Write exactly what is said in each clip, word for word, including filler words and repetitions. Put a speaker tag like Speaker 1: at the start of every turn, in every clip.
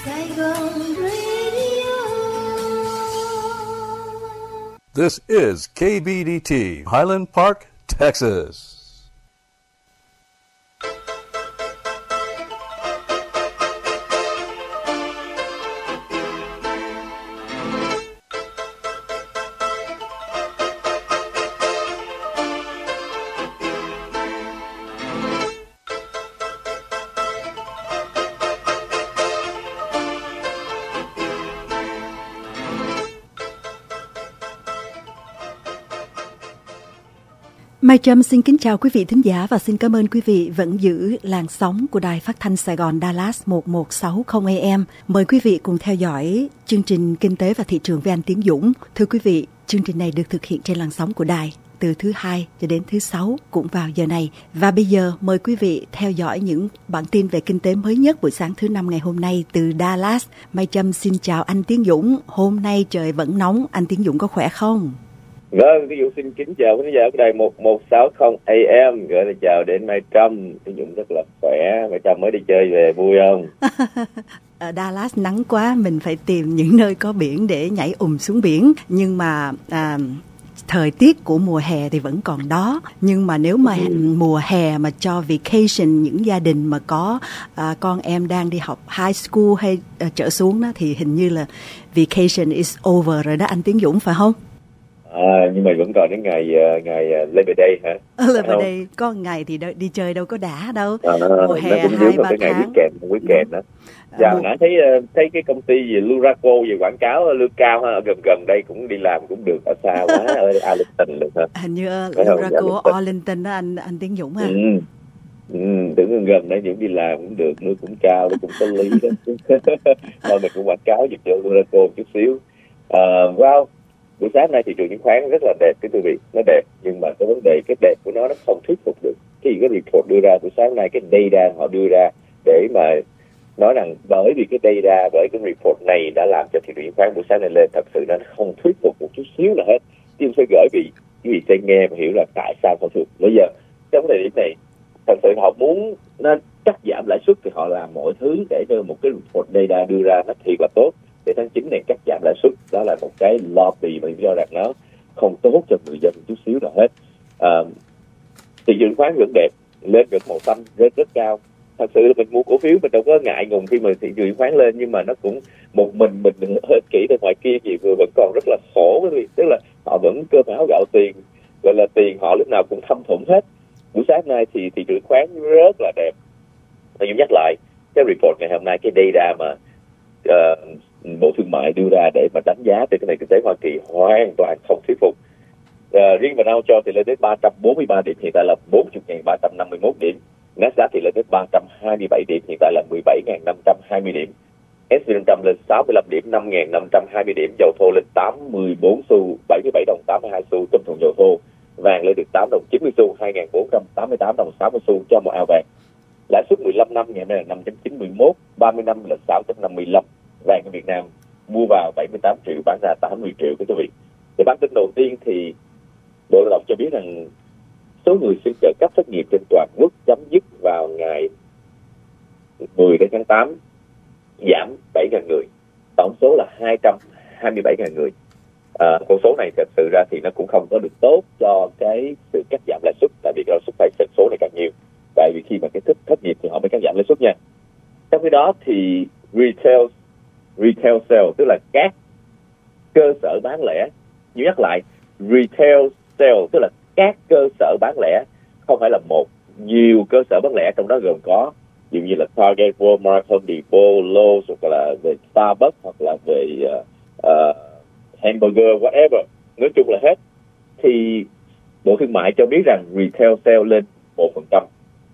Speaker 1: Saigon Radio.
Speaker 2: This is K B D T, Highland Park, Texas.
Speaker 3: Mai Trâm xin kính chào quý vị thính giả và xin cảm ơn quý vị vẫn giữ làn sóng của Đài Phát thanh Sài Gòn Dallas một một sáu không A M. Mời quý vị cùng theo dõi chương trình Kinh tế và Thị trường với anh Tiến Dũng. Thưa quý vị, chương trình này được thực hiện trên làn sóng của đài từ thứ hai cho đến thứ sáu cũng vào giờ này. Và bây giờ mời quý vị theo dõi những bản tin về kinh tế mới nhất buổi sáng thứ năm ngày hôm nay từ Dallas. Mai Trâm xin chào anh Tiến Dũng. Hôm nay trời vẫn nóng, anh Tiến Dũng có khỏe không?
Speaker 4: Vâng, Tiến Dũng xin kính chào quý khán giả của đài một một sáu không A M, gửi lời chào đến Mai Trâm. Tiến Dũng rất là khỏe. Mai Trâm mới đi chơi về vui không?
Speaker 3: Ở Dallas nắng quá, mình phải tìm những nơi có biển để nhảy ùm xuống biển. Nhưng mà à, thời tiết của mùa hè thì vẫn còn đó. Nhưng mà nếu mà ừ. mùa hè mà cho vacation, những gia đình mà có à, con em đang đi học high school hay à, trở xuống đó, thì hình như là vacation is over rồi đó anh Tiến Dũng, phải không?
Speaker 4: À, nhưng mà vẫn còn đến ngày ngày Labor Day hả?
Speaker 3: Labor Day có ngày thì đi chơi đâu có đã đâu.
Speaker 4: À,
Speaker 3: mùa hè hai ba tháng.
Speaker 4: Ngày weekend, weekend đó. Dạ, hồi nãy thấy thấy cái công ty gì Luraco về quảng cáo lương cao ha, gần gần đây cũng đi làm cũng được, ở xa quá ở Arlington luôn hả?
Speaker 3: Hình như Luraco Arlington đó anh anh Tiến Dũng ha.
Speaker 4: Ừ. Ừ, tưởng gần gần đây những đi làm cũng được, nước cũng cao, nó cũng có lý đó. Thôi mình cũng quảng cáo giúp cho Luraco một chút xíu. À, wow. Buổi sáng nay thị trường chứng khoán rất là đẹp, cái quý vị, nó đẹp, nhưng mà cái vấn đề cái đẹp của nó nó không thuyết phục được. Cái gì cái report đưa ra buổi sáng nay, cái data họ đưa ra để mà nói rằng bởi vì cái data, bởi cái report này đã làm cho thị trường chứng khoán buổi sáng nay lên, thật sự nó không thuyết phục một chút xíu nào hết. Chứ sẽ gửi vị quý vị sẽ nghe và hiểu là tại sao không thuyết. Bây giờ trong thời điểm này, thật sự họ muốn nó cắt giảm lãi suất thì họ làm mọi thứ để cho một cái report data đưa ra nó thiệt là tốt. Để tháng chín này cắt giảm lãi suất, đó là một cái lobby mà cho rằng nó không tốt cho người dân một chút xíu nào hết. À, thị trường khoán vẫn đẹp, lên được màu xanh, rất rất cao. Thật sự là mình mua cổ phiếu mình đâu có ngại ngùng khi mà thị trường khoán lên, nhưng mà nó cũng một mình mình hơi kỹ từ ngoài kia thì vừa vẫn còn rất là khổ, quý vị. Tức là họ vẫn cơm áo gạo tiền, gọi là tiền họ lúc nào cũng thâm thủng hết. Buổi sáng nay thì thị trường khoán rất là đẹp. Tôi nhắc lại cái report ngày hôm nay, cái data mà uh, Bộ Thương mại đưa ra để mà đánh giá về cái nền kinh tế Hoa Kỳ hoàn toàn không thuyết phục. À, riêng vào Dow Jones thì lên đến ba trăm bốn mươi ba điểm, hiện tại là bốn mươi nghìn ba trăm năm mươi mốt điểm. Nasdaq thì lên đến ba trăm hai mươi bảy điểm, hiện tại là mười bảy nghìn năm trăm hai mươi điểm. ét and pê năm trăm lên sáu mươi lăm điểm, năm nghìn năm trăm hai mươi điểm. Dầu thô lên tám mươi bốn xu, bảy mươi bảy đồng tám mươi hai xu trên thùng dầu thô. Vàng lên được tám đồng chín mươi xu, hai nghìn bốn trăm tám mươi tám đồng sáu mươi xu cho một ao vàng. Lãi suất mười lăm năm ngày hôm nay là năm chấm chín mốt, ba mươi năm là sáu chấm năm mươi lăm. Vàng ở Việt Nam mua vào bảy mươi tám triệu, bán ra tám mươi triệu quý vị. Thì bản tin đầu tiên thì Bộ Lao động cho biết rằng số người xin trợ cấp thất nghiệp trên toàn quốc chấm dứt vào ngày mười tháng tám, giảm bảy nghìn người. Tổng số là hai trăm hai mươi bảy nghìn người. À, con số này thật sự ra thì nó cũng không có được tốt cho cái sự cắt giảm lãi suất, tại vì lãi suất phải số này càng nhiều. Tại vì khi mà cái thất, thất nghiệp thì họ mới cắt giảm lãi suất nha. Trong khi đó thì retail retail sale, tức là các cơ sở bán lẻ, như nhắc lại, retail sale tức là các cơ sở bán lẻ, không phải là một, nhiều cơ sở bán lẻ, trong đó gồm có ví dụ như là Target, Walmart, Home Depot, Lowe's, hoặc là về Starbucks, hoặc là về uh, uh, hamburger, whatever, nói chung là hết. Thì Bộ Thương mại cho biết rằng retail sale lên một phần trăm.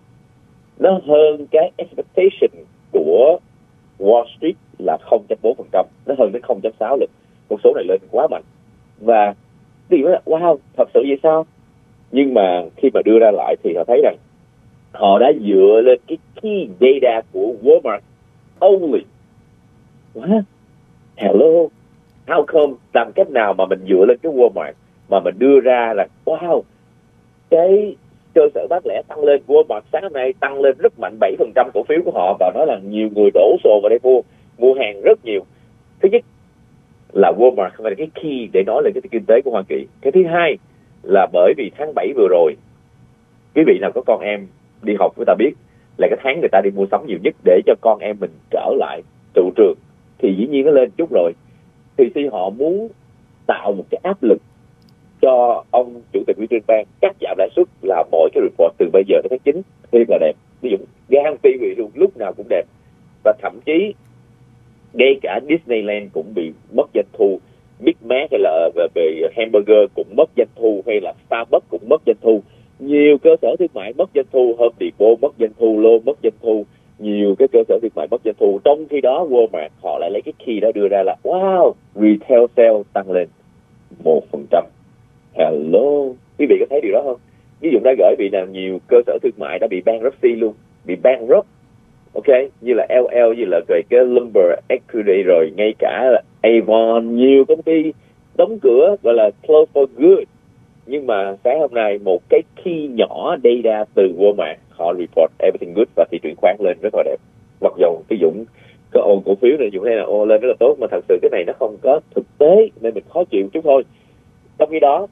Speaker 4: Nó hơn cái expectation của Wall Street là không phẩy bốn phần trăm, nó hơn đến không phẩy sáu lần. Con số này lên quá mạnh. Và thì nói là wow, thật sự vậy sao? Nhưng mà khi mà đưa ra lại thì họ thấy rằng họ đã dựa lên cái key data của Walmart only. What? Hello? How come? Làm cách nào mà mình dựa lên cái Walmart mà mình đưa ra là wow, cái cơ sở bán lẻ tăng lên, Walmart sáng hôm nay tăng lên rất mạnh bảy phần trăm cổ phiếu của họ, và nói là nhiều người đổ xô vào đây mua. mua hàng rất nhiều. Thứ nhất là Walmart không phải là cái key để nói lên cái kinh tế của Hoa Kỳ. Cái thứ hai là bởi vì tháng bảy vừa rồi, quý vị nào có con em đi học người ta biết là cái tháng người ta đi mua sắm nhiều nhất để cho con em mình trở lại trụ trường, thì dĩ nhiên nó lên chút rồi. Thì khi họ muốn tạo một cái áp lực cho ông chủ tịch Nguyễn Trân Bang cắt giảm lãi suất, là mọi cái report từ bây giờ đến tháng chín thì là đẹp. Ví dụ guarantee vị luôn, lúc nào cũng đẹp. Và thậm chí ngay cả Disneyland cũng bị mất doanh thu, Big Mac hay là về, về hamburger cũng mất doanh thu, hay là Starbucks cũng mất doanh thu. Nhiều cơ sở thương mại mất doanh thu, Home Depot mất doanh thu, Lowe's mất doanh thu, nhiều cái cơ sở thương mại mất doanh thu. Trong khi đó Walmart họ lại lấy cái key đó đưa ra là wow, retail sale tăng lên một phần trăm. Hello, quý vị có thấy điều đó không? Ví dụ đã gửi bị nào nhiều cơ sở thương mại đã bị bankruptcy luôn, bị bankrupt. Ok, như là lờ lờ, như là về cái Lumber Equity, rồi ngay cả là Avon, nhiều công ty đóng cửa gọi là close for good. Nhưng mà sáng hôm nay một cái key nhỏ data từ Walmart, họ report everything good và thị trường khoán lên rất là đẹp. Mặc dù cái Dũng cái ồn cổ phiếu này Dũng thấy là ô lên rất là tốt, mà thật sự cái này nó không có thực tế nên mình khó chịu chút thôi. Trong khi đó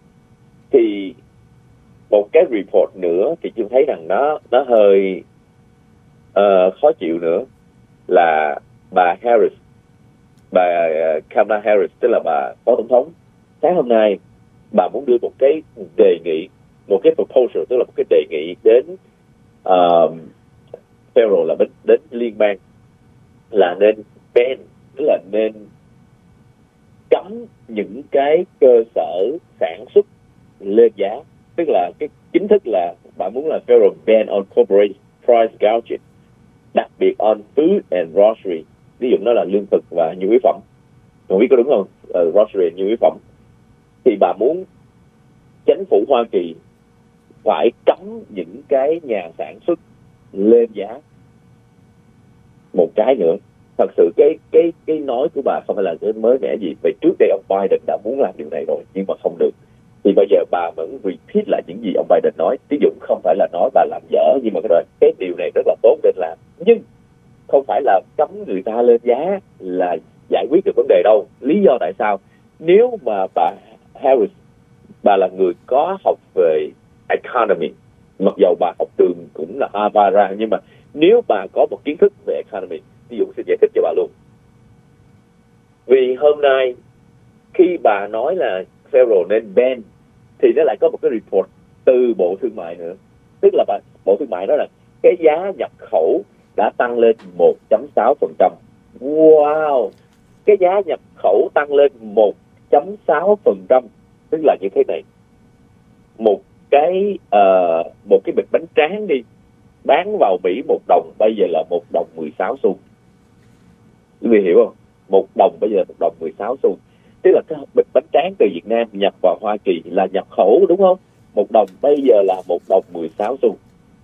Speaker 4: thì một cái report nữa thì chúng thấy rằng nó nó hơi uh, khó chịu nữa là bà Harris, bà uh, Kamala Harris, tức là bà phó tổng thống. Sáng hôm nay bà muốn đưa một cái đề nghị, một cái proposal, tức là một cái đề nghị đến uh, federal, là đến, đến liên bang, là nên ban, tức là nên cấm những cái cơ sở sản xuất lên giá. Tức là cái chính thức là bạn muốn là federal ban on corporate price gouging, đặc biệt on food and grocery, ví dụ nó là lương thực và nhu yếu phẩm. Không biết có đúng không? Uh, grocery nhu yếu phẩm. Thì bà muốn chính phủ Hoa Kỳ phải cấm những cái nhà sản xuất lên giá. Một cái nữa, thật sự cái cái cái nói của bà không phải là cái mới mẻ gì. Vậy trước đây ông Biden đã muốn làm điều này rồi nhưng mà không được. Thì bây giờ bà vẫn repeat lại những gì ông Biden nói. Ví dụ không phải là nói bà làm dở, nhưng mà cái, cái điều này rất là tốt nên làm. Nhưng không phải là cấm người ta lên giá là giải quyết được vấn đề đâu. Lý do tại sao? Nếu mà bà Harris, bà là người có học về economy, mặc dầu bà học trường cũng là Harvard ra, nhưng mà nếu bà có một kiến thức về economy, ví dụ xin giải thích cho bà luôn. Vì hôm nay khi bà nói là federal nên ban, thì nó lại có một cái report từ Bộ Thương mại nữa. Tức là bà, Bộ Thương mại nói là cái giá nhập khẩu đã tăng lên một phẩy sáu phần trăm. Wow! Cái giá nhập khẩu tăng lên một phẩy sáu phần trăm. Tức là như thế này. Một cái uh, một cái bịch bánh tráng đi, bán vào Mỹ một đồng, bây giờ là một đồng mười sáu xu. Quý vị hiểu không? Một đồng bây giờ là một đồng mười sáu xu. Tức là cái bịch bánh tráng từ Việt Nam nhập vào Hoa Kỳ là nhập khẩu, đúng không? Một đồng bây giờ là một đồng mười sáu xu.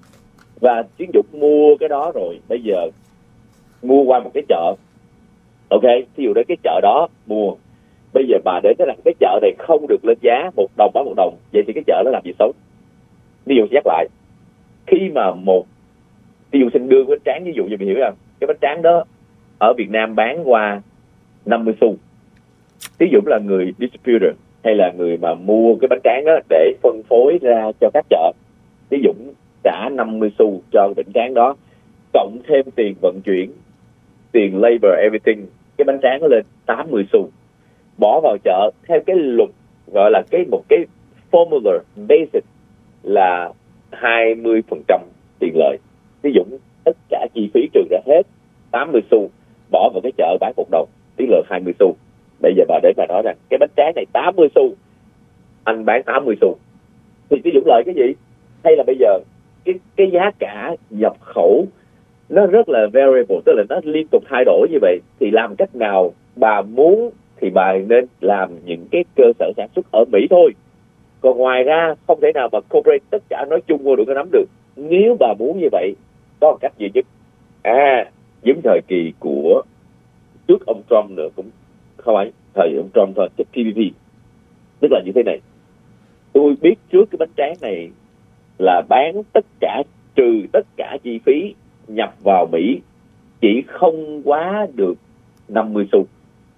Speaker 4: Và Chiến Dũng mua cái đó rồi, bây giờ mua qua một cái chợ. Ok, ví dụ đến cái chợ đó mua. Bây giờ bà đến nói rằng cái chợ này không được lên giá một đồng bán một đồng. Vậy thì cái chợ nó làm gì sống? Ví dụ nhắc lại, khi mà một, ví dụ xin đưa cái bánh tráng, ví dụ như mình hiểu không? Cái bánh tráng đó ở Việt Nam bán qua năm mươi xu. Ví dụ là người distributor hay là người mà mua cái bánh tráng đó để phân phối ra cho các chợ, ví dụ trả năm mươi xu cho cái bánh tráng đó, cộng thêm tiền vận chuyển, tiền labor, everything, cái bánh tráng nó lên tám mươi xu. Bỏ vào chợ theo cái luật gọi là cái một cái formula basic là hai mươi phần trăm tiền lợi. Ví dụ tất cả chi phí trừ ra hết tám mươi xu, bỏ vào cái chợ bán một đồng, tiền lợi hai mươi xu. Bây giờ bà đến bà nói rằng cái bánh tráng này tám mươi xu, anh bán tám mươi xu, thì ví dụ lợi cái gì? Hay là bây giờ cái cái giá cả nhập khẩu nó rất là variable, tức là nó liên tục thay đổi như vậy, thì làm cách nào bà muốn thì bà nên làm những cái cơ sở sản xuất ở Mỹ thôi. Còn ngoài ra không thể nào mà corporate tất cả nói chung vô được có nắm được. Nếu bà muốn như vậy, có một cách duy nhất. À, giống thời kỳ của trước ông Trump nữa, cũng không phải thời ông Trump thôi, cái pê pê pê. Tức là như thế này. Tôi biết trước cái bánh tráng này là bán tất cả, trừ tất cả chi phí nhập vào Mỹ chỉ không quá được năm mươi xu.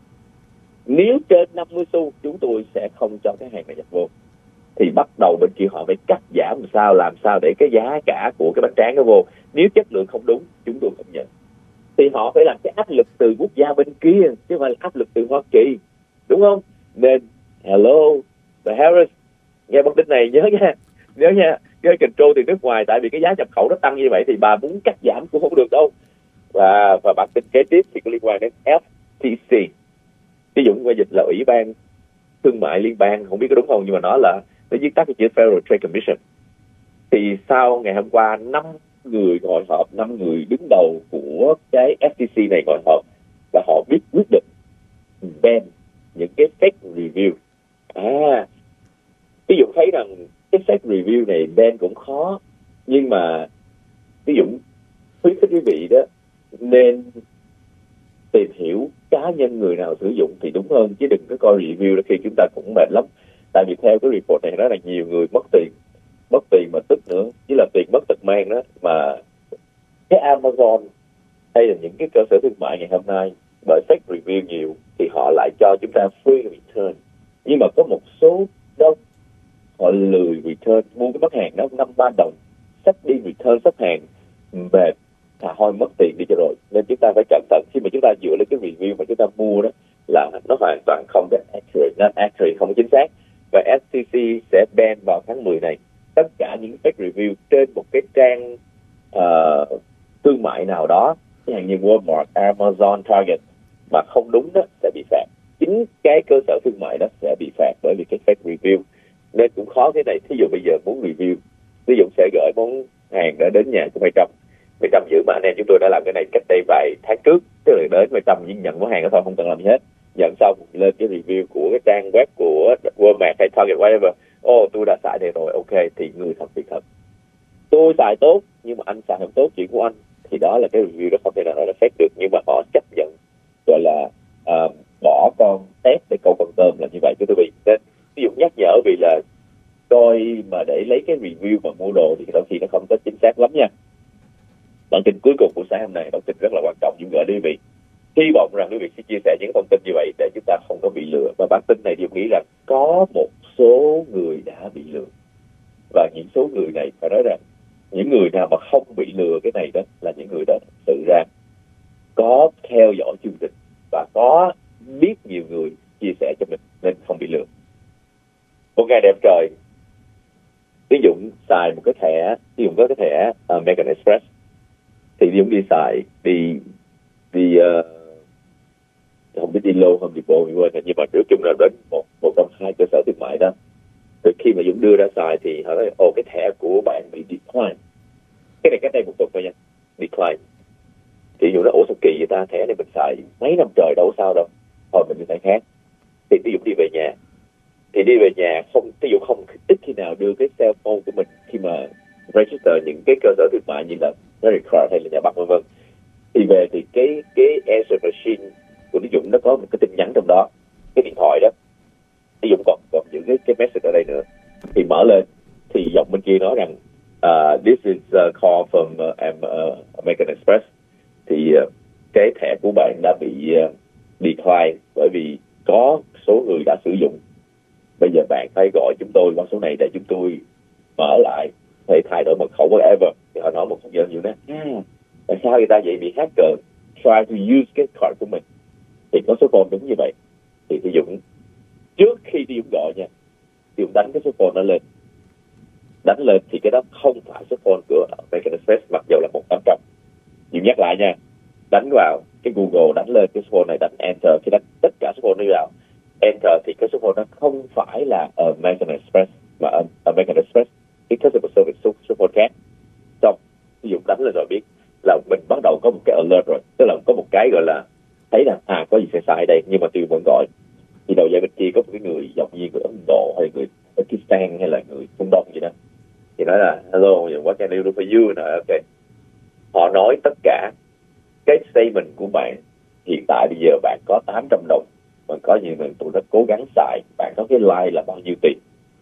Speaker 4: Nếu trên năm mươi xu chúng tôi sẽ không cho cái hàng này nhập vô. Thì bắt đầu bên kia họ phải cắt giảm làm sao, làm sao để cái giá cả của cái bánh tráng nó vô. Nếu chất lượng không đúng, chúng tôi không nhận. Thì họ phải làm cái áp lực từ quốc gia bên kia, chứ không phải là áp lực từ Hoa Kỳ, đúng không? Nên hello, the Harris, nghe bản tin này nhớ nha, nhớ nha, cái control từ nước ngoài, tại vì cái giá nhập khẩu nó tăng như vậy thì bà muốn cắt giảm cũng không được đâu. Và và bản tin kế tiếp thì có liên quan đến F T C, ví dụ qua dịch là Ủy ban Thương mại Liên bang, không biết có đúng không, nhưng mà nó là nó viết tắt cái chữ Federal Trade Commission. Thì sau ngày hôm qua năm người ngồi họp, năm người đứng đầu của cái F T C này ngồi họp và họ viết quyết định ban những cái fake review. À, ví dụ thấy rằng cái fake review này ban cũng khó, nhưng mà ví dụ khuyến khích quý vị đó nên tìm hiểu cá nhân người nào sử dụng thì đúng hơn, chứ đừng có coi review đó khi chúng ta cũng mệt lắm. Tại vì theo cái report này nói là nhiều người mất tiền, mất tiền mà tức nữa, chứ là tiền mất tật mang đó. Mà cái Amazon hay là những cái cơ sở thương mại ngày hôm nay bởi fake review nhiều thì họ lại cho chúng ta free return, nhưng mà có một số đông họ lười return, mua cái mặt hàng đó năm ba đồng, sắp đi return sắp hàng mệt, thà thôi mất tiền đi cho rồi. Nên chúng ta phải cẩn thận khi mà chúng ta dựa lên cái review mà chúng ta mua đó là nó hoàn toàn không có accurate, not accurate, không có chính xác. Và F T C sẽ ban vào tháng mười này tất cả những fake review trên một cái trang uh, thương mại nào đó, chẳng hạn như Walmart, Amazon, Target mà không đúng đó sẽ bị phạt. Chính cái cơ sở thương mại đó sẽ bị phạt bởi vì cái fake review. Nên cũng khó thế này. Thí dụ bây giờ muốn review, ví dụ sẽ gửi món hàng đã đến nhà của Mai Trâm, Mai Trâm giữ mà anh em chúng tôi đã làm cái này cách đây vài tháng trước, tức là đến Mai Trâm chỉ nhận món hàng đó thôi, không cần làm gì hết. Nhận xong lên cái review của cái trang web của Walmart hay Target whatever, ô oh, tôi đã xài này rồi, ok, thì người thật việc thật. Tôi xài tốt nhưng mà anh xài không tốt, chuyện của anh, thì đó là cái review đó không thể nào nói là fake được. Nhưng mà họ chấp nhận gọi là uh, bỏ con tép để câu con tôm là như vậy, thưa quý vị. Nên ví dụ nhắc nhở vì là coi mà để lấy cái review mà mua đồ thì đôi khi nó không có chính xác lắm nha. Bản tin cuối cùng của sáng hôm nay, bản tin rất là quan trọng, những gửi đến quý vị. Hy vọng rằng quý vị sẽ chia sẻ những thông tin như vậy để chúng ta không có bị lừa. Và bản tin này thì nghĩ rằng có một số người đã bị lừa, và những số người này phải nói rằng những người nào mà không bị lừa cái này đó là những người đó tự ra có theo dõi chương trình và có biết nhiều người chia sẻ cho mình nên không bị lừa. Một ngày đẹp trời, ví dụ xài một cái thẻ, ví dụ có cái thẻ uh, American Express thì Dũng đi xài đi đi uh, không biết đi lô không đi bộ, nhưng mà trước chung là đến một một trong hai cơ sở thương mại đó. Từ khi mà Dũng đưa ra xài thì họ nói ồ cái thẻ của bạn bị decline. Cái này cách đây một tuần thôi nha, decline. Thì Dũng nói ủa sao kỳ vậy ta, thẻ này mình xài mấy năm trời đâu sao đâu, thôi mình đi thẻ khác. Thì ví dụ đi về nhà, thì đi về nhà không, ví dụ không ít khi nào đưa cái cell phone của mình khi mà register những cái cơ sở thương mại như là credit card hay là nhà băng vân vân. Thì về thì cái cái answer machine của Lý Dũng nó có một cái tin nhắn trong đó, cái điện thoại đó Lý Dũng còn còn giữ cái cái message ở đây nữa. Thì mở lên thì giọng bên kia nói rằng uh, this is a call from uh, uh, American Express. Thì uh, cái thẻ của bạn đã bị uh, decline bởi vì có số người đã sử dụng. Bây giờ bạn phải gọi chúng tôi qua số này để chúng tôi mở lại, phải thay đổi mật khẩu whatever. Thì họ nói một công dân như thế này, à, tại sao người ta vậy, bị hacker try to use cái card của mình. Thì có số phone đúng như vậy. Thì Thì Dũng trước khi đi Dũng gọi nha, thì Dũng đánh cái số phone nó lên, đánh lên thì cái đó không phải số phone của American Express, mặc dù là một tám trăm. Dũng nhắc lại nha, đánh vào cái Google, đánh lên cái số phone này, đánh enter, khi đánh tất cả số phone đi vào enter thì cái số phone nó không phải là American Express mà American Express cái customer service số, số phone khác. Xong ví dụ đánh lên rồi biết là mình bắt đầu có một cái alert rồi, tức là có một cái gọi là thấy rằng à có gì sai sai đây, nhưng mà tuy vẫn gọi thì đầu dây bên kia có một cái người giọng viên người Ấn Độ hay người Pakistan hay là người Trung Đông gì đó, thì nói là hello, what can I do for you? Nói, ok. Họ nói tất cả cái statement của bạn hiện tại bây giờ bạn có tám trăm đồng, mà có nhiều người tụi nó cố gắng xài, bạn có cái line là bao nhiêu tiền.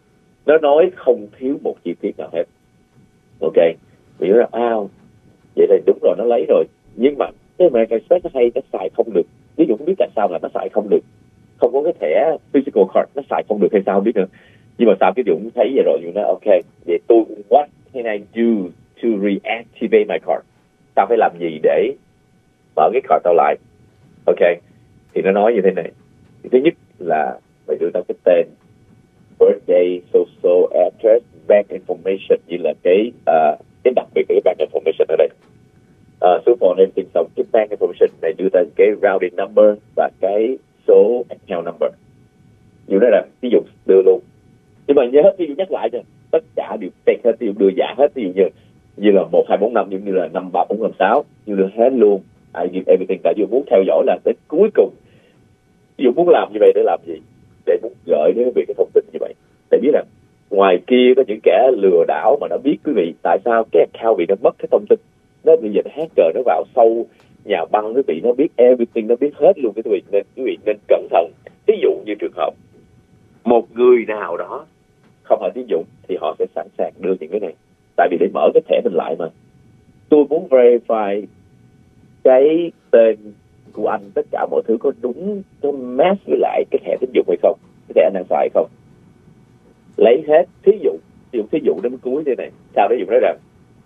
Speaker 4: Nó nói không thiếu một chi tiết nào hết. Ok, vì nó là ao vậy thì đúng rồi, nó lấy rồi. Nhưng mà cái American Express nó hay nó xài không được. Ví dụ không biết tại sao là nó xài không được, không có cái thẻ physical card nó xài không được hay sao không biết nữa. Nhưng mà sao cái Dũng thấy vậy rồi Dũng nói ok, vậy tôi what can I do to reactivate my card? Tao phải làm gì để mở cái card tao lại? Ok, thì nó nói như thế này. Thứ nhất là phải đưa tao cái tên, birthday, social address, bank information, như là cái uh, cái đặc biệt cái bank information ở đây. Uh, số phone em tin xong cái bank information này đưa ra cái routing number và cái số account number. Như đó là ví dụ đưa luôn. Nhưng mà nhớ ví dụ nhắc lại cho tất cả đều fake hết, ví dụ đưa giả hết, ví dụ như như là một hai bốn năm, như là năm ba bốn năm sáu, như đưa hết luôn. I give everything. Tại vì muốn theo dõi là tới cuối cùng. Ví dụ muốn làm như vậy để làm gì? Để muốn gửi đến quý vị cái thông tin như vậy. Để biết rằng ngoài kia có những kẻ lừa đảo mà nó biết quý vị tại sao cái account bị nó mất cái thông tin. Nó bây giờ hacker nó vào sâu nhà băng quý vị, nó biết everything, nó biết hết luôn cái quý vị, nên quý vị nên cẩn thận. Ví dụ như trường hợp một người nào đó không phải tín dụng thì họ sẽ sẵn sàng đưa những cái này. Tại vì để mở cái thẻ mình lại mà tôi muốn verify cái tên của anh, tất cả mọi thứ có đúng, có match với lại cái thẻ tín dụng hay không, cái thẻ anh đang xài hay không. Lấy hết, thí dụ thí dụ, thí dụ đến cuối thế này, sau đó dùng nói rằng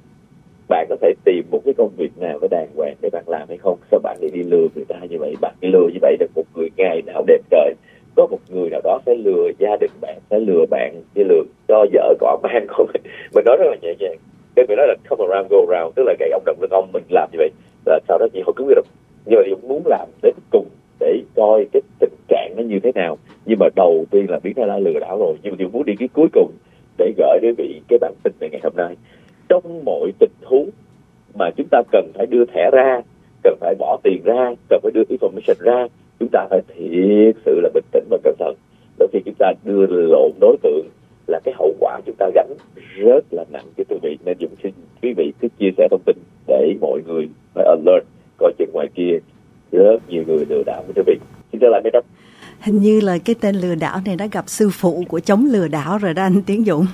Speaker 4: bạn có thể tìm một cái công việc nào nó đàng hoàng để bạn làm hay không? Sao bạn lại đi lừa người ta như vậy? Bạn đi lừa như vậy được một người ngày nào đẹp trời, có một người nào đó sẽ lừa gia đình bạn, sẽ lừa bạn, sẽ lừa cho vợ của ông ăn không? Mình nói rất là nhẹ nhàng. Cái mình nói là come around go around, tức là gậy ông đồng lưng ông, mình làm như vậy. Và sau đó chị họ cứ biết được. Nhưng mà Dũng muốn làm đến cùng để coi cái tình trạng nó như thế nào. Nhưng mà đầu tiên là biết nó đã lừa đảo rồi. Nhưng mà Dũng muốn đi cái cuối cùng để gửi đến vị cái bản tin này ngày hôm nay. Trong mọi tình huống mà chúng ta cần phải đưa thẻ ra, cần phải bỏ tiền ra, cần phải đưa information ra, chúng ta phải thiệt sự là bình tĩnh và cẩn thận. Đôi khi chúng ta đưa lộn đối tượng là cái hậu quả chúng ta gánh rất là nặng cho quý vị. Nên Dũng xin quý vị cứ chia sẻ thông tin để mọi người phải alert, coi chừng ngoài kia rất nhiều người lừa đảo với quý vị. Xin trở lại mấy đọc.
Speaker 3: Hình như là cái tên lừa đảo này đã gặp sư phụ của chống lừa đảo rồi đó anh Tiến Dũng.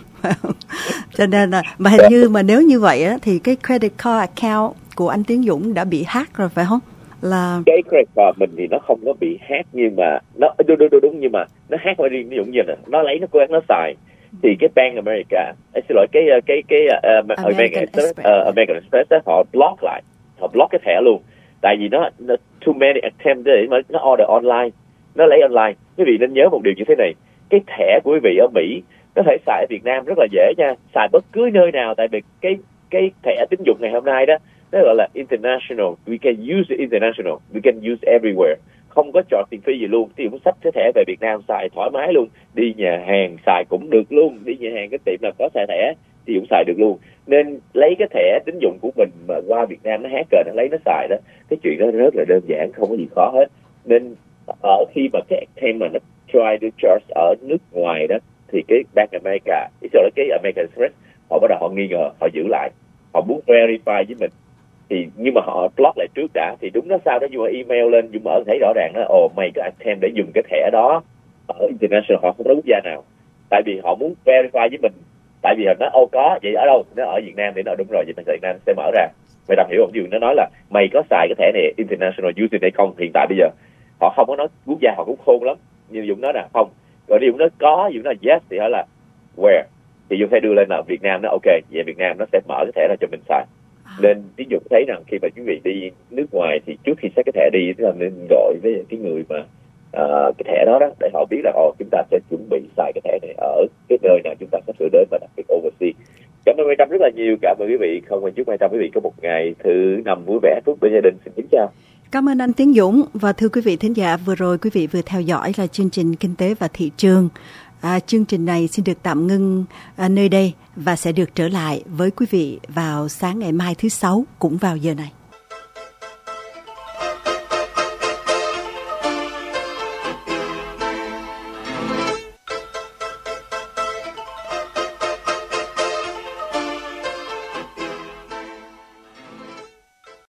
Speaker 3: Cho nên là mà hình như mà nếu như vậy á thì cái credit card account của anh Tiến Dũng đã bị hack rồi phải không? Là
Speaker 4: cái credit card mình thì nó không có bị hack, nhưng mà nó đúng đúng đúng, đúng nhưng mà nó hack qua riêng. Ví dụ như là nó lấy nó cố gắng nó xài thì cái Bank America, à, xin lỗi cái cái cái uh, American, American Express, uh, American Express đó, họ block lại, họ block cái thẻ luôn. Tại vì nó, nó too many attempts để mà nó order online, nó lấy online. Quý vị nên nhớ một điều như thế này, cái thẻ của quý vị ở Mỹ có thể xài ở Việt Nam rất là dễ nha, xài bất cứ nơi nào. Tại vì cái cái thẻ tín dụng ngày hôm nay đó nó gọi là international, we can use it international, we can use everywhere, không có charge tiền phí gì luôn. Thì cũng xách cái thẻ về Việt Nam xài thoải mái luôn, đi nhà hàng xài cũng được luôn, đi nhà hàng cái tiệm nào có xài thẻ thì cũng xài được luôn. Nên lấy cái thẻ tín dụng của mình mà qua Việt Nam nó hacker nó lấy nó xài đó, cái chuyện đó rất là đơn giản, không có gì khó hết. Nên ở khi mà cái account mà nó try to charge ở nước ngoài đó thì cái Bank America, cái cái American Express họ bắt đầu họ nghi ngờ, họ giữ lại, họ muốn verify với mình. Thì nhưng mà họ block lại trước đã, thì đúng đó, sau đó dù email lên dù mở thấy rõ ràng đó, ồ mày có attempt để dùng cái thẻ đó ở international, họ không có quốc gia nào. Tại vì họ muốn verify với mình, tại vì họ nói ô có vậy ở đâu, nó ở Việt Nam thì nó đúng rồi, vậy mình Việt Nam sẽ mở ra. Mày đọc hiểu không? Dù nó nói là mày có xài cái thẻ này international using hay không, hiện tại bây giờ họ không có nói quốc gia, họ cũng khôn lắm. Nhưng Dũng nói là không, rồi Dũng nói có, Dũng nói yes thì hỏi là where, thì Dũng phải đưa lên là Việt Nam, nó ok, vậy Việt Nam nó sẽ mở cái thẻ ra cho mình xài. Nên ví dụ thấy rằng khi mà quý vị đi nước ngoài thì trước khi xách cái thẻ đi thì nên gọi với cái người mà uh, cái thẻ đó đó để họ biết là ồ chúng ta sẽ chuẩn bị xài cái thẻ này ở cái nơi nào chúng ta sắp sửa đến, và đặc biệt overseas. Cảm ơn Mai Trâm rất là nhiều, cảm ơn quý vị. Không quên chúc Mai Trâm quý vị có một ngày thứ năm vui vẻ, phúc bên gia đình. Xin kính chào.
Speaker 3: Cảm ơn anh Tiến Dũng. Và thưa quý vị thính giả, vừa rồi quý vị vừa theo dõi là chương trình Kinh tế và Thị trường. À, chương trình này xin được tạm ngưng à, nơi đây và sẽ được trở lại với quý vị vào sáng ngày mai thứ Sáu cũng vào giờ này.